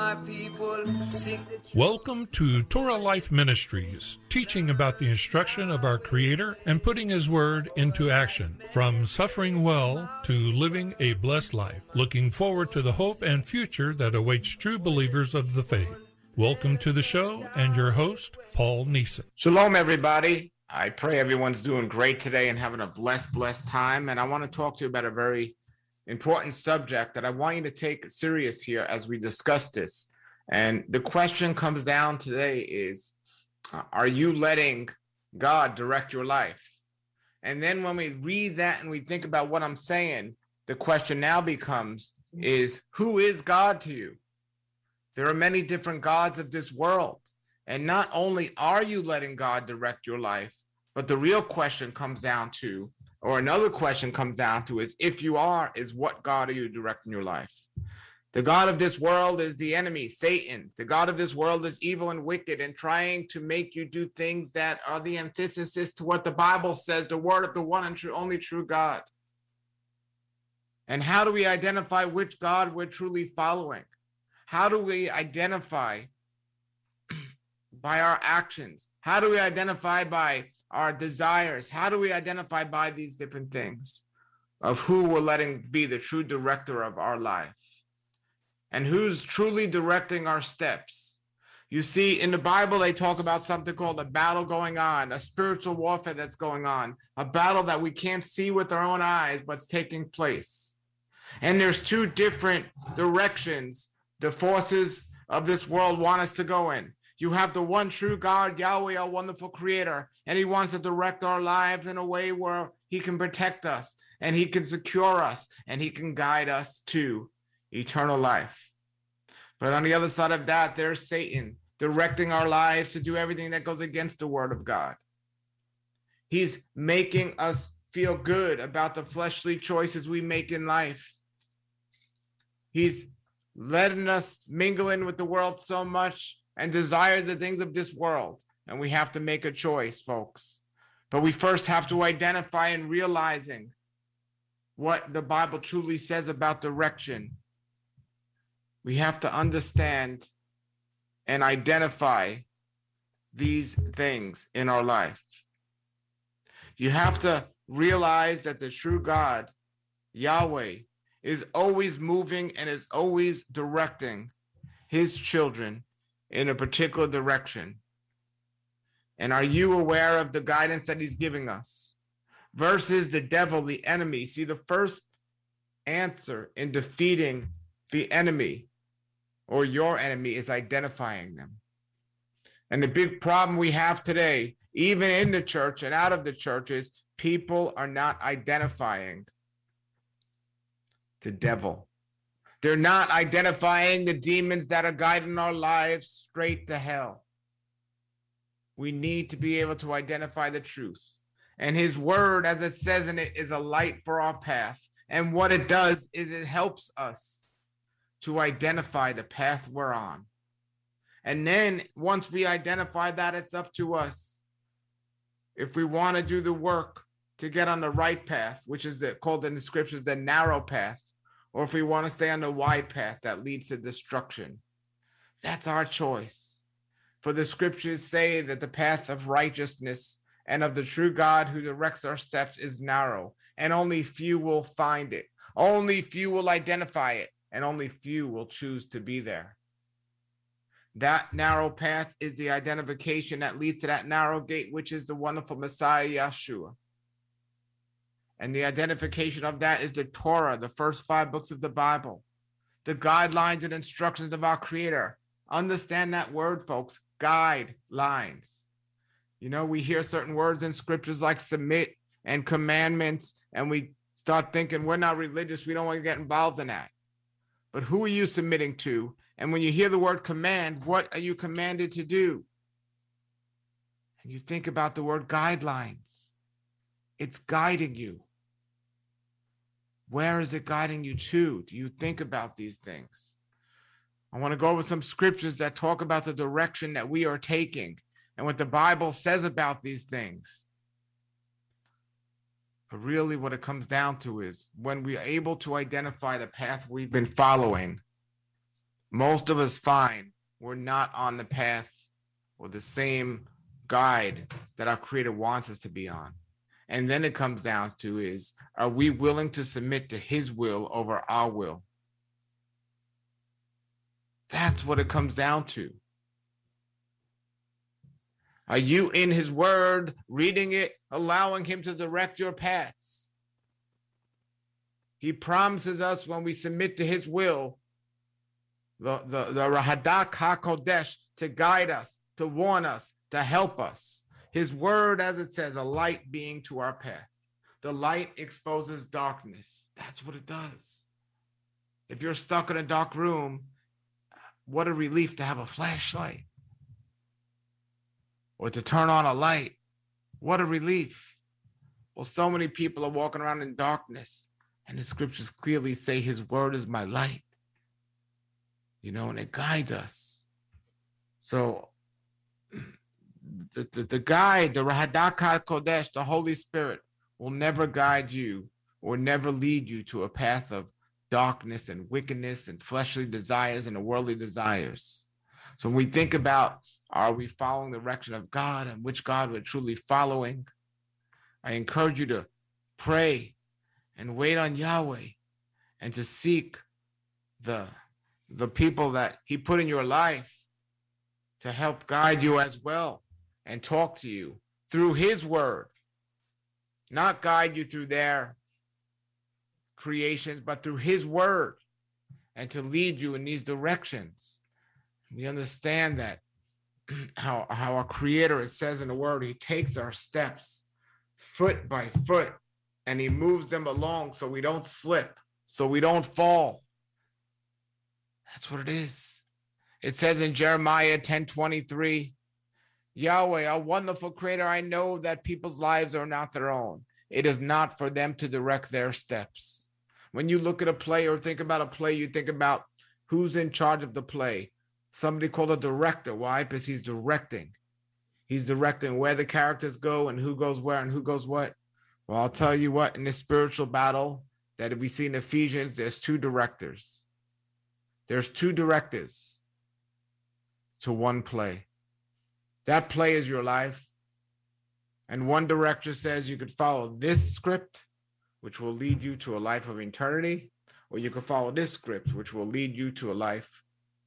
my people sing the truth. Welcome to Torah Life Ministries, teaching about the instruction of our Creator and putting His Word into action, from suffering well to living a blessed life, looking forward to the hope and future that awaits true believers of the faith. Welcome to the show and your host, Paul Neeson. Shalom, everybody. I pray everyone's doing great today and having a blessed time. And I want to talk to you about a very important subject that I want you to take serious here as we discuss this. And the question comes down today is, are you letting God direct your life? And then when we read that and we think about what I'm saying, the question now becomes, is who is God to you? There are many different gods of this world. And not only are you letting God direct your life, but the real question comes down to, or another question comes down to, is if you are, is what God are you directing your life? The God of this world is the enemy, Satan. The God of this world is evil and wicked and trying to make you do things that are the antithesis to what the Bible says, the word of the one and true, only true God. And how do we identify which God we're truly following? How do we identify by our actions? How do we identify by our desires? How do we identify by these different things of who we're letting be the true director of our life and who's truly directing our steps? You see, in the Bible, they talk about something called a battle going on, a spiritual warfare that's going on, a battle that we can't see with our own eyes, but it's taking place. And there's two different directions the forces of this world want us to go in. You have the one true God, Yahweh, our wonderful creator, and he wants to direct our lives in a way where he can protect us and he can secure us and he can guide us to eternal life. But on the other side of that, there's Satan directing our lives to do everything that goes against the word of God. He's making us feel good about the fleshly choices we make in life. He's letting us mingle in with the world so much and desire the things of this world. And we have to make a choice, folks. But we first have to identify and realizing what the Bible truly says about direction. We have to understand and identify these things in our life. You have to realize that the true God, Yahweh, is always moving and is always directing his children in a particular direction. And are you aware of the guidance that he's giving us? Versus the devil, the enemy. See, the first answer in defeating the enemy or your enemy is identifying them. And the big problem we have today, even in the church and out of the church, is people are not identifying the devil. They're not identifying the demons that are guiding our lives straight to hell. We need to be able to identify the truth. And his word, as it says in it, is a light for our path. And what it does is it helps us to identify the path we're on. And then once we identify that, it's up to us. If we want to do the work to get on the right path, which is called in the scriptures the narrow path, or if we want to stay on the wide path that leads to destruction. That's our choice. For the scriptures say that the path of righteousness and of the true God who directs our steps is narrow, and only few will find it. Only few will identify it, and only few will choose to be there. That narrow path is the identification that leads to that narrow gate, which is the wonderful Messiah, Yeshua. And the identification of that is the Torah, the first 5 books of the Bible, the guidelines and instructions of our Creator. Understand that word, folks, guidelines. You know, we hear certain words in scriptures like submit and commandments, and we start thinking we're not religious. We don't want to get involved in that. But who are you submitting to? And when you hear the word command, what are you commanded to do? And you think about the word guidelines. It's guiding you. Where is it guiding you to? Do you think about these things? I want to go over some scriptures that talk about the direction that we are taking and what the Bible says about these things. But really what it comes down to is when we are able to identify the path we've been following, Most of us find we're not on the path or the same guide that our Creator wants us to be on. And then it comes down to is, are we willing to submit to His will over our will? That's what it comes down to. Are you in His Word, reading it, allowing Him to direct your paths? He promises us when we submit to His will, the Rahadak HaKodesh, to guide us, to warn us, to help us. His Word, as it says, a light being to our path. The light exposes darkness. That's what it does. If you're stuck in a dark room, what a relief to have a flashlight or to turn on a light. What a relief. Well, so many people are walking around in darkness, and the scriptures clearly say His Word is my light, and it guides us. So the guide, the Rahadak HaKodesh, the Holy Spirit, will never guide you or never lead you to a path of darkness and wickedness and fleshly desires and worldly desires. So when we think about, are we following the direction of God and which God we're truly following, I encourage you to pray and wait on Yahweh and to seek the people that He put in your life to help guide you as well and talk to you through His Word, not guide you through their creations, but through His Word, and to lead you in these directions. We understand that how our Creator, it says in the Word, He takes our steps foot by foot and He moves them along so we don't slip, so we don't fall. That's what it is. It says in Jeremiah 10:23, Yahweh, our wonderful Creator, I know that people's lives are not their own. It is not for them to direct their steps. When you look at a play or think about a play, you think about who's in charge of the play. Somebody called a director. Why? Because he's directing. He's directing where the characters go and who goes where and who goes what. Well, I'll tell you what, in this spiritual battle that we see in Ephesians, there's two directors. There's two directors to one play. That play is your life. And one director says you could follow this script, which will lead you to a life of eternity, or you could follow this script, which will lead you to a life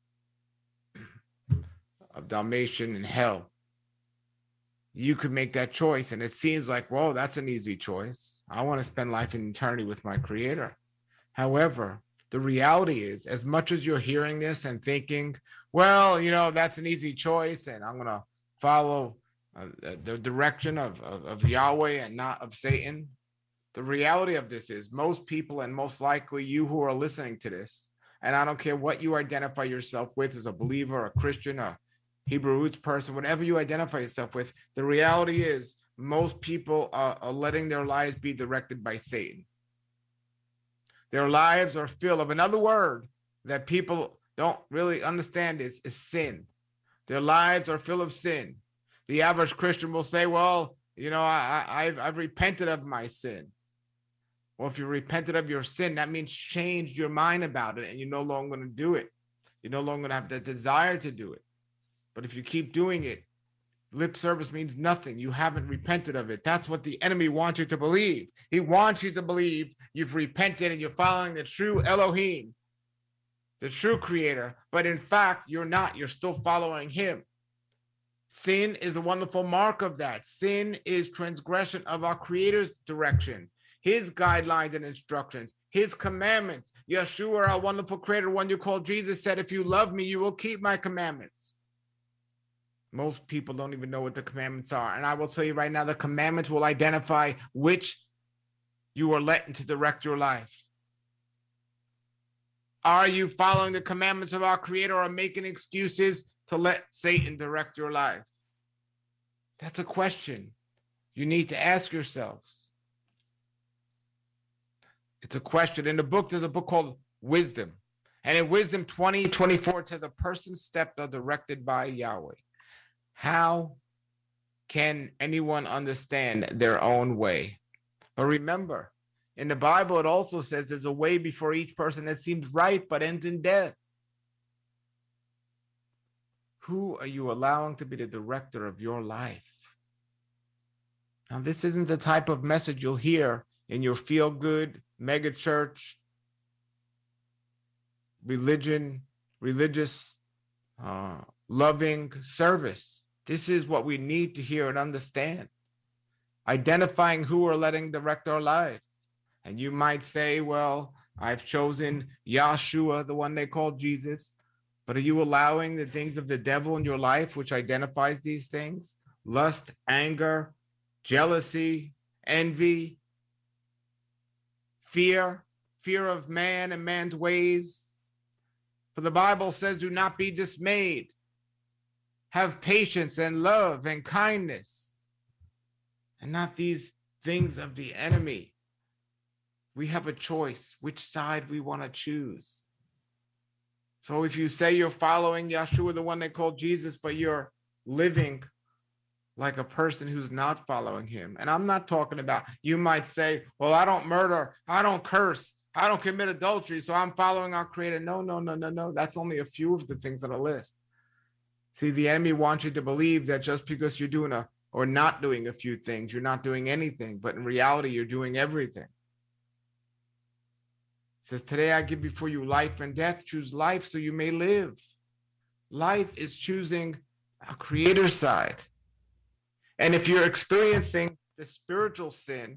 of damnation and hell. You could make that choice, and it seems like, whoa, that's an easy choice. I want to spend life in eternity with my Creator. However, the reality is, as much as you're hearing this and thinking, well, that's an easy choice, and I'm going to follow the direction of Yahweh and not of Satan. The reality of this is most people, and most likely you who are listening to this, and I don't care what you identify yourself with as a believer, a Christian, a Hebrew roots person, whatever you identify yourself with, the reality is most people are letting their lives be directed by Satan. Their lives are filled of another word that people don't really understand is sin. Their lives are full of sin. The average Christian will say, well, I've repented of my sin. Well, if you repented of your sin, that means change your mind about it and you're no longer going to do it. You're no longer going to have the desire to do it. But if you keep doing it, lip service means nothing. You haven't repented of it. That's what the enemy wants you to believe. He wants you to believe you've repented and you're following the true Elohim, the true Creator. But in fact, you're not. You're still following Him. Sin is a wonderful mark of that. Sin is transgression of our Creator's direction, His guidelines and instructions, His commandments. Yeshua, our wonderful Creator, one you call Jesus, said, if you love me, you will keep my commandments. Most people don't even know what the commandments are. And I will tell you right now, the commandments will identify which you are letting to direct your life. Are you following the commandments of our Creator or making excuses to let Satan direct your life? That's a question you need to ask yourselves. It's a question. In the book, there's a book called Wisdom. And in Wisdom 20:24, it says, a person's steps are directed by Yahweh. How can anyone understand their own way? But remember, in the Bible, it also says there's a way before each person that seems right but ends in death. Who are you allowing to be the director of your life? Now, this isn't the type of message you'll hear in your feel-good mega church, religious, loving service. This is what we need to hear and understand. Identifying who we're letting direct our life. And you might say, well, I've chosen Yahshua, the one they call Jesus. But are you allowing the things of the devil in your life, which identifies these things? Lust, anger, jealousy, envy, fear of man and man's ways. For the Bible says, do not be dismayed. Have patience and love and kindness, and not these things of the enemy. We have a choice which side we want to choose. So if you say you're following Yahshua, the one they call Jesus, but you're living like a person who's not following him. And I'm not talking about, you might say, well, I don't murder, I don't curse, I don't commit adultery, so I'm following our Creator. No. That's only a few of the things on the list. See, the enemy wants you to believe that just because you're doing or not doing a few things, you're not doing anything. But in reality, you're doing everything. It says, today I give before you life and death. Choose life so you may live. Life is choosing a Creator side. And if you're experiencing the spiritual sin,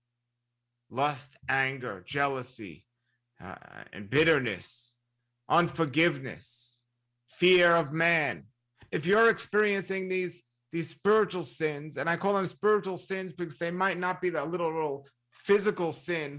lust, anger, jealousy, and bitterness, unforgiveness, fear of man, if you're experiencing these spiritual sins, and I call them spiritual sins because they might not be the little physical sin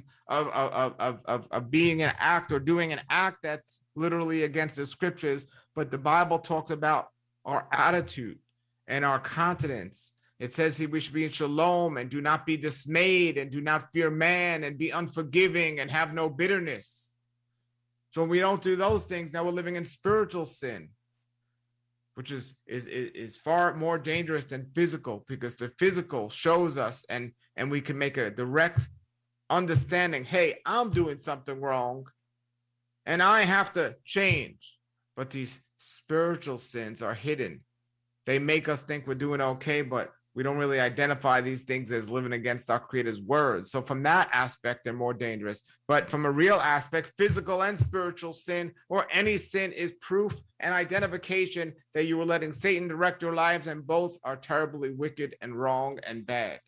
of being an act or doing an act that's literally against the scriptures, but the Bible talks about our attitude and our continence. It says we should be in shalom and do not be dismayed and do not fear man and be unforgiving and have no bitterness. So when we don't do those things, now we're living in spiritual sin, which is far more dangerous than physical, because the physical shows us and we can make a direct understanding, hey, I'm doing something wrong and I have to change. But these spiritual sins are hidden. They make us think we're doing okay, but we don't really identify these things as living against our Creator's words. So from that aspect, they're more dangerous. But from a real aspect, physical and spiritual sin, or any sin, is proof and identification that you were letting Satan direct your lives, and both are terribly wicked and wrong and bad.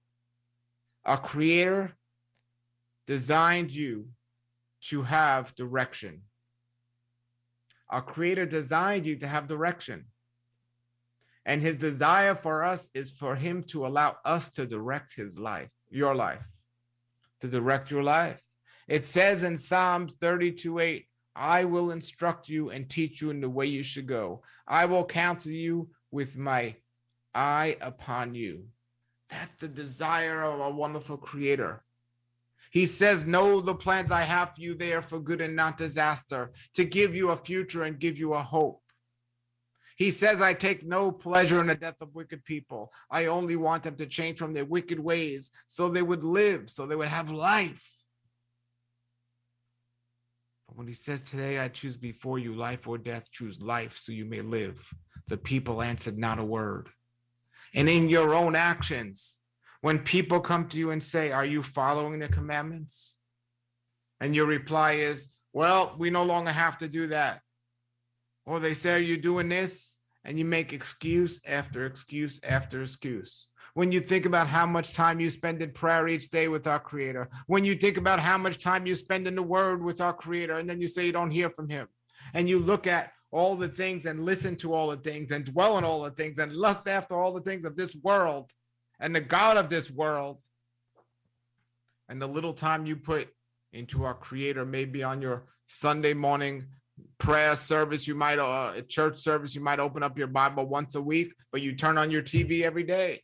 Our Creator designed you to have direction. Our Creator designed you to have direction. And his desire for us is for him to allow us to direct his life, your life, to direct your life. It says in Psalms 32:8, I will instruct you and teach you in the way you should go. I will counsel you with my eye upon you. That's the desire of a wonderful Creator. He says, know the plans I have for you, they are for good and not disaster, to give you a future and give you a hope. He says, I take no pleasure in the death of wicked people. I only want them to change from their wicked ways so they would live, so they would have life. But when he says, today I choose before you life or death, choose life so you may live, the people answered not a word. And in your own actions, when people come to you and say, are you following the commandments? And your reply is, well, we no longer have to do that. Or they say, are you doing this? And you make excuse after excuse after excuse. When you think about how much time you spend in prayer each day with our Creator, when you think about how much time you spend in the Word with our Creator, and then you say you don't hear from him, and you look at all the things and listen to all the things and dwell on all the things and lust after all the things of this world and the God of this world, and the little time you put into our Creator, maybe on your Sunday morning prayer service, you might a church service, you might open up your Bible once a week, but you turn on your TV every day.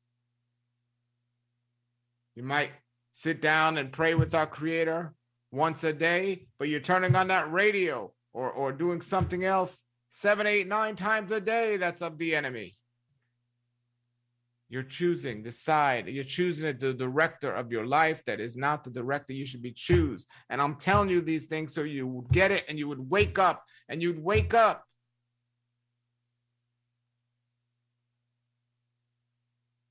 You might sit down and pray with our Creator once a day, but you're turning on that radio or doing something else 7, 8, 9 times a day that's of the enemy. You're choosing the side. You're choosing the director of your life that is not the director you should be choose. And I'm telling you these things so you would get it and you would wake up, and you'd wake up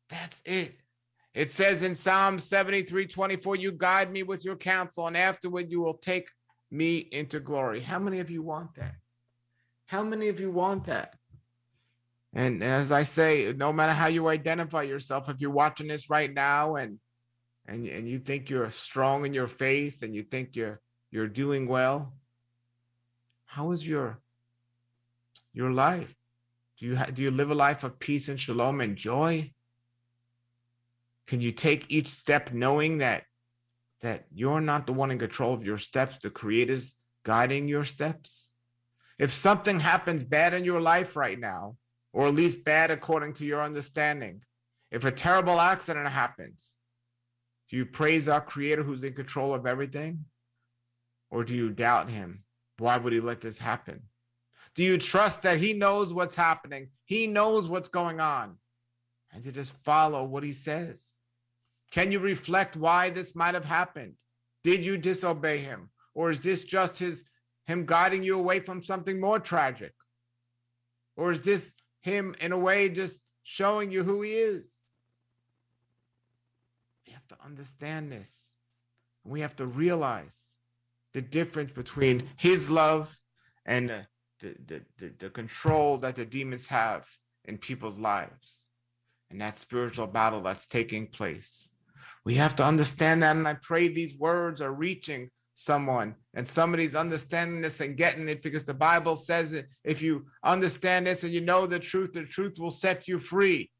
That's it. It says in Psalm 73:24, you guide me with your counsel, and afterward you will take me into glory. How many of you want that? How many of you want that? And as I say, no matter how you identify yourself, if you're watching this right now and you think you're strong in your faith and you think you're doing well, how is your life? Do you live a life of peace and shalom and joy? Can you take each step knowing that you're not the one in control of your steps, the Creator's guiding your steps? If something happens bad in your life right now, or at least bad according to your understanding, if a terrible accident happens, do you praise our Creator who's in control of everything? Or do you doubt him? Why would he let this happen? Do you trust that he knows what's happening? He knows what's going on. And to just follow what he says. Can you reflect why this might have happened? Did you disobey him? Or is this just him guiding you away from something more tragic? Or is this him in a way just showing you who he is? We have to understand this. We have to realize the difference between his love and the control that the demons have in people's lives, and that spiritual battle that's taking place. We have to understand that, and I pray these words are reaching someone, and somebody's understanding this and getting it, because the Bible says that if you understand this and you know the truth will set you free.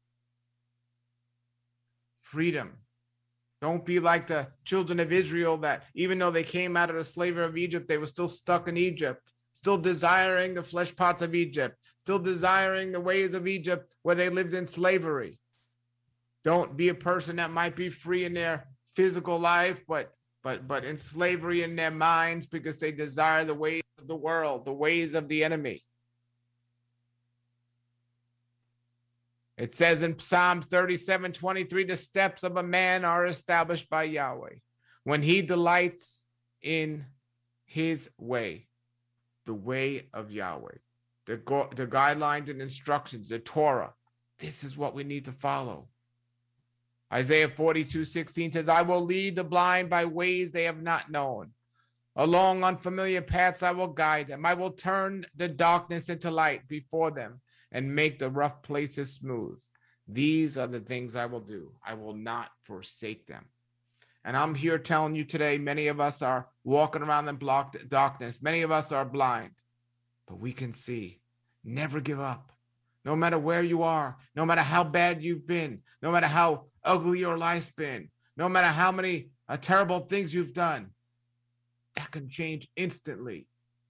Freedom. Don't be like the children of Israel that even though they came out of the slavery of Egypt, they were still stuck in Egypt, still desiring the flesh pots of Egypt, still desiring the ways of Egypt where they lived in slavery. Don't be a person that might be free in their physical life, but in slavery in their minds, because they desire the ways of the world, the ways of the enemy. It says in Psalm 37:23, the steps of a man are established by Yahweh when he delights in his way, the way of Yahweh, the guidelines and instructions, the Torah. This is what we need to follow. Isaiah 42:16 says, I will lead the blind by ways they have not known. Along unfamiliar paths I will guide them. I will turn the darkness into light before them and make the rough places smooth. These are the things I will do. I will not forsake them. And I'm here telling you today, many of us are walking around in darkness. Many of us are blind, but we can see. Never give up. No matter where you are, no matter how bad you've been, no matter how ugly your life's been, no matter how many terrible things you've done, that can change instantly.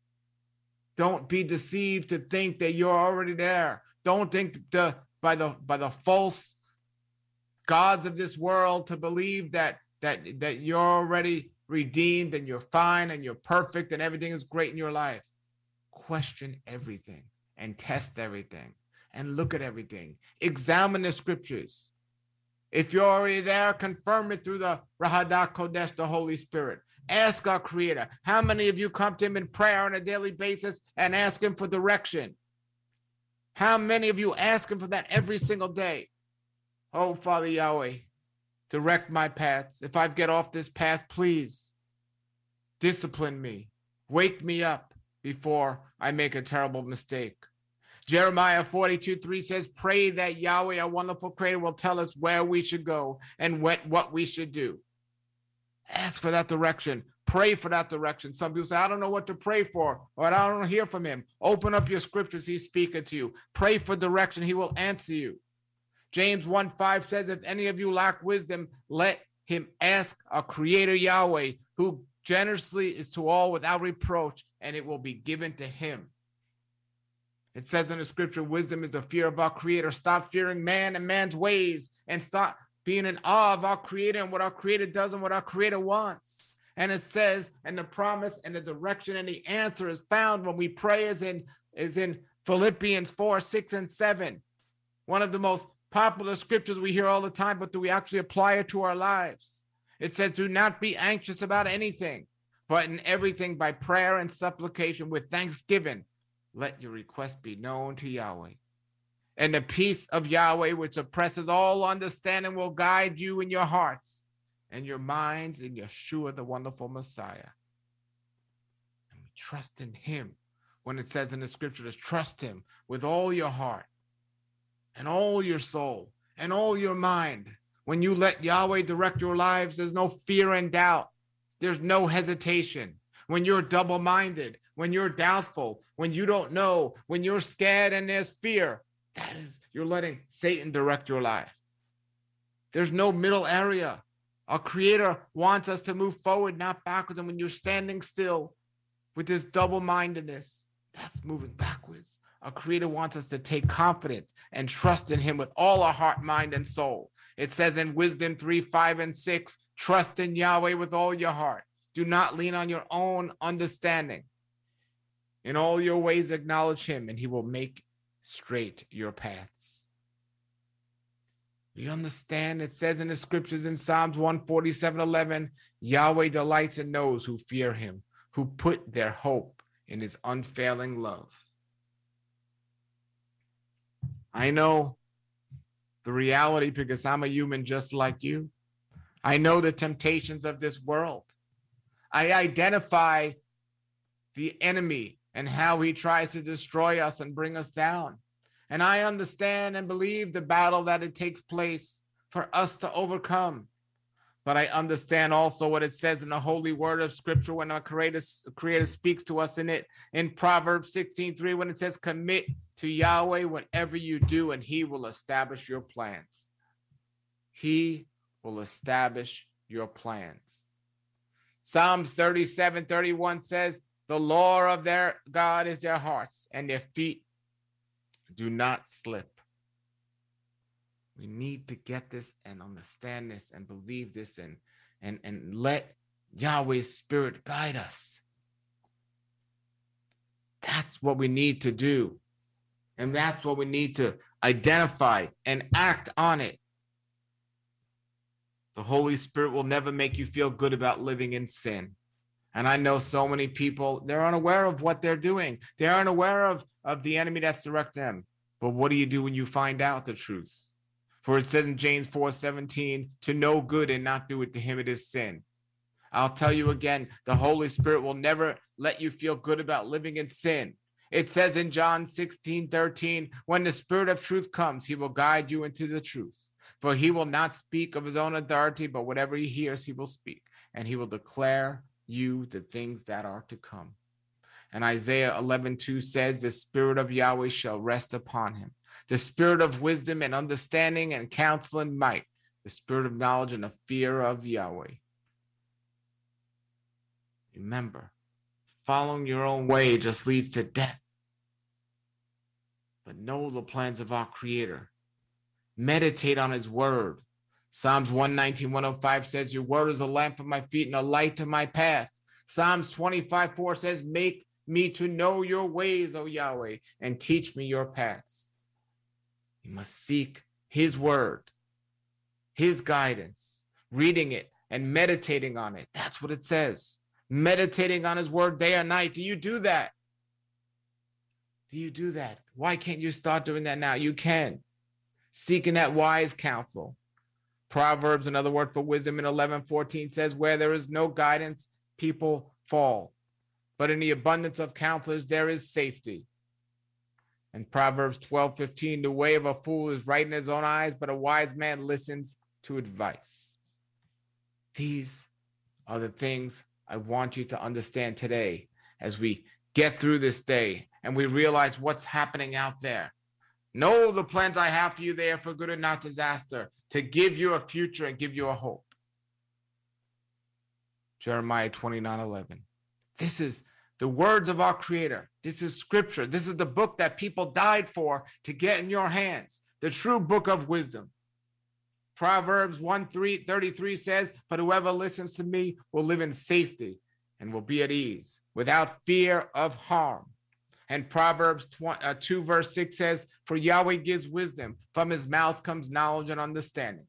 Don't be deceived to think that you're already there. Don't think by the false gods of this world to believe that you're already redeemed and you're fine and you're perfect and everything is great in your life. Question everything and test everything and look at everything. Examine the scriptures. If you're already there, confirm it through the Rahadah Kodesh, the Holy Spirit. Ask our Creator. How many of you come to him in prayer on a daily basis and ask him for direction? How many of you ask him for that every single day? Oh, Father Yahweh, direct my paths. If I get off this path, please discipline me. Wake me up before I make a terrible mistake. Jeremiah 42:3 says, pray that Yahweh, our wonderful Creator, will tell us where we should go and what we should do. Ask for that direction. Pray for that direction. Some people say, I don't know what to pray for, or I don't hear from him. Open up your scriptures. He's speaking to you. Pray for direction. He will answer you. James 1:5 says, if any of you lack wisdom, let him ask our Creator Yahweh, who generously is to all without reproach, and it will be given to him. It says in the scripture, wisdom is the fear of our Creator. Stop fearing man and man's ways, and stop being in awe of our Creator and what our Creator does and what our Creator wants. And it says, and the promise and the direction and the answer is found when we pray is in Philippians 4:6 and 7. One of the most popular scriptures we hear all the time, but do we actually apply it to our lives? It says, do not be anxious about anything, but in everything by prayer and supplication with thanksgiving, let your request be known to Yahweh. And the peace of Yahweh, which oppresses all understanding, will guide you in your hearts and your minds in Yeshua, the wonderful Messiah. And we trust in him. When it says in the scriptures, trust him with all your heart and all your soul and all your mind. When you let Yahweh direct your lives, there's no fear and doubt. There's no hesitation. When you're double-minded, when you're doubtful, when you don't know, when you're scared and there's fear, that is, you're letting Satan direct your life. There's no middle area. Our Creator wants us to move forward, not backwards. And when you're standing still with this double-mindedness, that's moving backwards. Our Creator wants us to take confidence and trust in him with all our heart, mind, and soul. It says in Wisdom 3, 5, and 6, trust in Yahweh with all your heart. Do not lean on your own understanding. In all your ways acknowledge him, and he will make straight your paths. You understand? It says in the scriptures in Psalms 147:11, Yahweh delights in those who fear him, who put their hope in his unfailing love. I know the reality because I'm a human just like you. I know the temptations of this world. I identify the enemy and how he tries to destroy us and bring us down. And I understand and believe the battle that it takes place for us to overcome. But I understand also what it says in the holy word of scripture when our creator speaks to us in it in Proverbs 16:3, when it says, commit to Yahweh whatever you do, and he will establish your plans. He will establish your plans. Psalms 37:31 says, the law of their God is their hearts, and their feet do not slip. We need to get this and understand this and believe this and let Yahweh's Spirit guide us. That's what we need to do. And that's what we need to identify and act on it. The Holy Spirit will never make you feel good about living in sin. And I know so many people, they're unaware of what they're doing. They aren't aware of the enemy that's directing them. But what do you do when you find out the truth? For it says in James 4:17, to know good and not do it, to him it is sin. I'll tell you again, the Holy Spirit will never let you feel good about living in sin. It says in John 16:13, when the Spirit of truth comes, he will guide you into the truth. For he will not speak of his own authority, but whatever he hears, he will speak. And he will declare you the things that are to come. And Isaiah 11:2 says, the Spirit of Yahweh shall rest upon him. The Spirit of wisdom and understanding and counsel and might. The Spirit of knowledge and the fear of Yahweh. Remember, following your own way just leads to death. But know the plans of our Creator. Meditate on his word. Psalms 119:105 says, your word is a lamp for my feet and a light to my path. Psalms 25:4 says, make me to know your ways, O Yahweh, and teach me your paths. You must seek his word, his guidance, reading it and meditating on it. That's what it says. Meditating on his word day and night. Do you do that? Do you do that? Why can't you start doing that now? You can. Seeking that wise counsel. Proverbs, another word for wisdom in 11:14 says, where there is no guidance, people fall. But in the abundance of counselors, there is safety. And Proverbs 12:15, the way of a fool is right in his own eyes, but a wise man listens to advice. These are the things I want you to understand today as we get through this day and we realize what's happening out there. Know the plans I have for you there for good and not disaster, to give you a future and give you a hope. Jeremiah 29:11. This is the words of our Creator. This is scripture. This is the book that people died for to get in your hands, the true book of wisdom. Proverbs 1:33 says, but whoever listens to me will live in safety and will be at ease without fear of harm. And Proverbs 2:6 says, for Yahweh gives wisdom. From his mouth comes knowledge and understanding.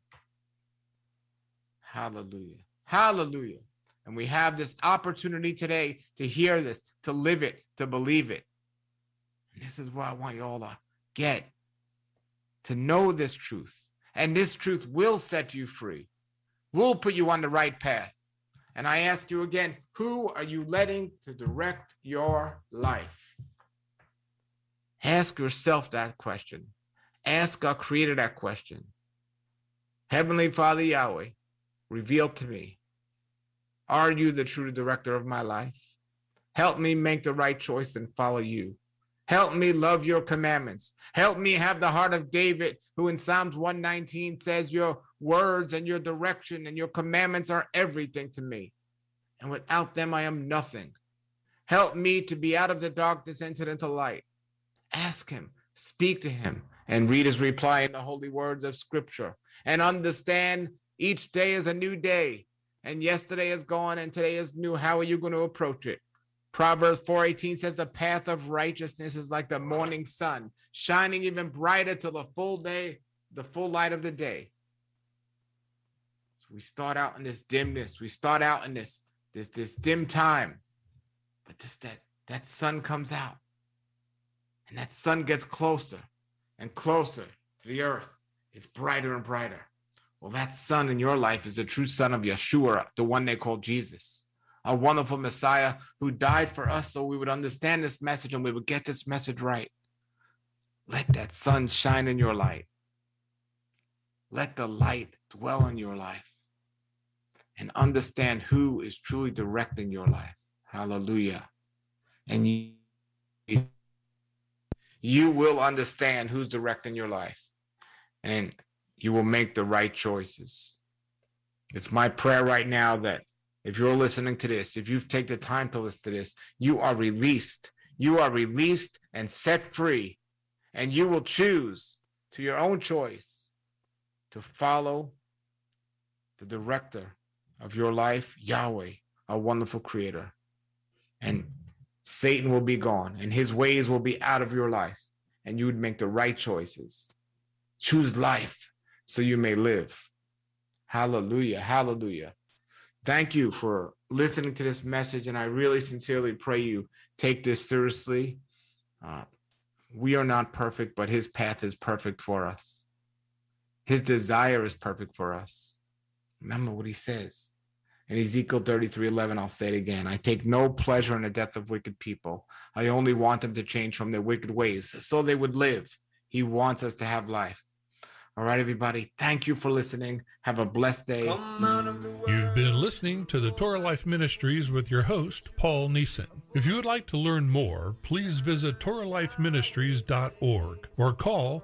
Hallelujah. Hallelujah. And we have this opportunity today to hear this, to live it, to believe it. And this is what I want you all to get. to know this truth. And this truth will set you free, will put you on the right path. And I ask you again, who are you letting to direct your life? Ask yourself that question. Ask our Creator that question. Heavenly Father Yahweh, reveal to me, are you the true director of my life? Help me make the right choice and follow you. Help me love your commandments. Help me have the heart of David, who in Psalms 119 says, your words and your direction and your commandments are everything to me. And without them, I am nothing. Help me to be out of the darkness and into light. Ask him, speak to him, and read his reply in the holy words of Scripture. And understand each day is a new day. And yesterday is gone and today is new. How are you going to approach it? Proverbs 4:18 says the path of righteousness is like the morning sun, shining even brighter till the full day, the full light of the day. So we start out in this dimness. We start out in this dim time. But just that sun comes out. And that sun gets closer and closer to the earth. It's brighter and brighter. Well, that sun in your life is the true son of Yeshua, the one they call Jesus. A wonderful Messiah who died for us so we would understand this message and we would get this message right. Let that sun shine in your light. Let the light dwell in your life and understand who is truly directing your life. Hallelujah. And you will understand who's directing your life and you will make the right choices. It's my prayer right now that if you're listening to this, if you've taken the time to listen to this, you are released. You are released and set free. And you will choose to your own choice to follow the director of your life, Yahweh, a wonderful creator. And Satan will be gone and his ways will be out of your life. And you would make the right choices. Choose life so you may live. Hallelujah. Hallelujah. Thank you for listening to this message, and I really sincerely pray you take this seriously. We are not perfect, but his path is perfect for us. His desire is perfect for us. Remember what he says. In Ezekiel 33:11, I'll say it again. I take no pleasure in the death of wicked people. I only want them to change from their wicked ways so they would live. He wants us to have life. All right, everybody. Thank you for listening. Have a blessed day. You've been listening to the Torah Life Ministries with your host, Paul Neeson. If you would like to learn more, please visit TorahLifeMinistries.org or call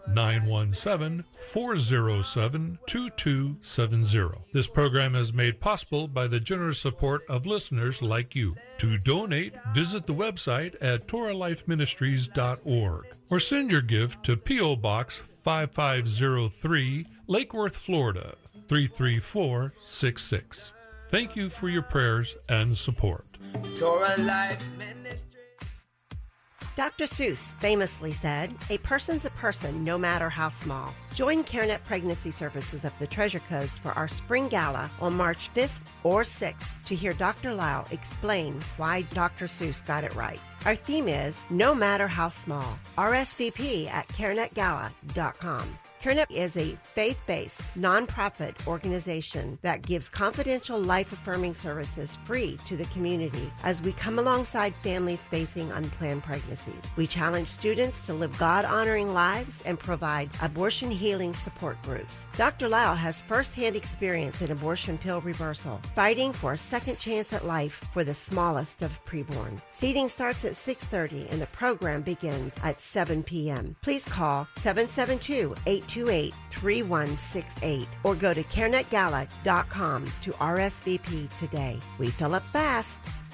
917-407-2270. This program is made possible by the generous support of listeners like you. To donate, visit the website at TorahLifeMinistries.org or send your gift to P.O. Box 5503, Lake Worth, Florida, 33466. Thank you for your prayers and support. Torah Life Ministry. Dr. Seuss famously said, "A person's a person, no matter how small." Join CareNet Pregnancy Services of the Treasure Coast for our Spring Gala on March 5th or 6th to hear Dr. Lau explain why Dr. Seuss got it right. Our theme is, no matter how small. RSVP at CareNetGala.com. CareNet is a faith-based, nonprofit organization that gives confidential, life-affirming services free to the community as we come alongside families facing unplanned pregnancies. We challenge students to live God-honoring lives and provide abortion healing support groups. Dr. Lau has firsthand experience in abortion pill reversal, fighting for a second chance at life for the smallest of preborn. Seating starts at 6:30 and the program begins at 7 p.m. Please call 772-828-3168 or go to CareNetGala.com to RSVP today. We fill up fast.